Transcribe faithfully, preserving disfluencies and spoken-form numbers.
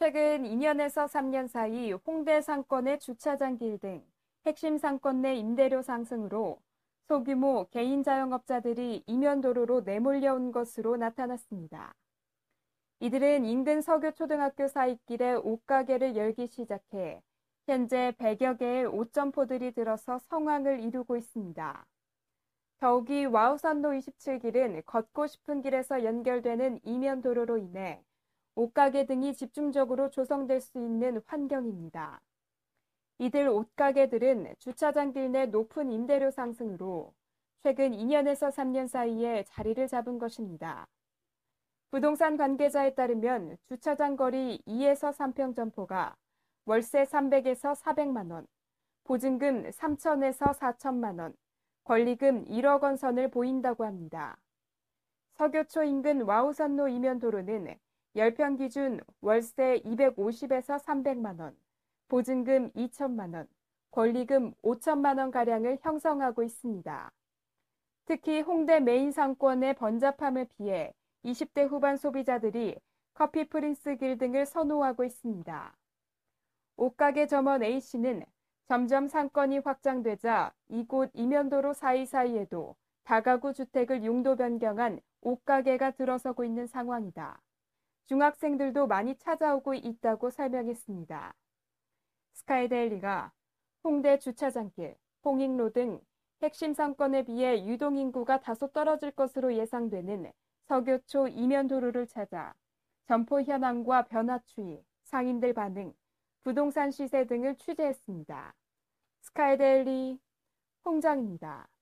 최근 이 년에서 삼 년 사이 홍대 상권의 주차장길 등 핵심 상권 내 임대료 상승으로 소규모 개인 자영업자들이 이면도로로 내몰려온 것으로 나타났습니다. 이들은 인근 서교초등학교 사이길에 옷가게를 열기 시작해 현재 백여 개의 옷점포들이 들어서 성황을 이루고 있습니다. 더욱이 와우산로 이십칠 길은 걷고 싶은 길에서 연결되는 이면도로로 인해 옷가게 등이 집중적으로 조성될 수 있는 환경입니다. 이들 옷가게들은 주차장길 내 높은 임대료 상승으로 최근 이 년에서 삼 년 사이에 자리를 잡은 것입니다. 부동산 관계자에 따르면 주차장 거리 이에서 삼 평 점포가 월세 삼백에서 사백만 원, 보증금 삼천에서 사천만 원, 권리금 일억 원 선을 보인다고 합니다. 서교초 인근 와우산로 이면도로는 십 평 기준 월세 이백오십에서 삼백만 원, 보증금 이천만 원, 권리금 오천만 원가량을 형성하고 있습니다. 특히 홍대 메인 상권의 번잡함을 피해 이십 대 후반 소비자들이 커피 프린스 길 등을 선호하고 있습니다. 옷가게 점원 A씨는 점점 상권이 확장되자 이곳 이면도로 사이사이에도 다가구 주택을 용도 변경한 옷가게가 들어서고 있는 상황이다. 중학생들도 많이 찾아오고 있다고 설명했습니다. 스카이데일리가 홍대 주차장길, 홍익로 등 핵심 상권에 비해 유동인구가 다소 떨어질 것으로 예상되는 서교초 이면도로를 찾아 점포 현황과 변화 추이, 상인들 반응, 부동산 시세 등을 취재했습니다. 스카이데일리 홍장입니다.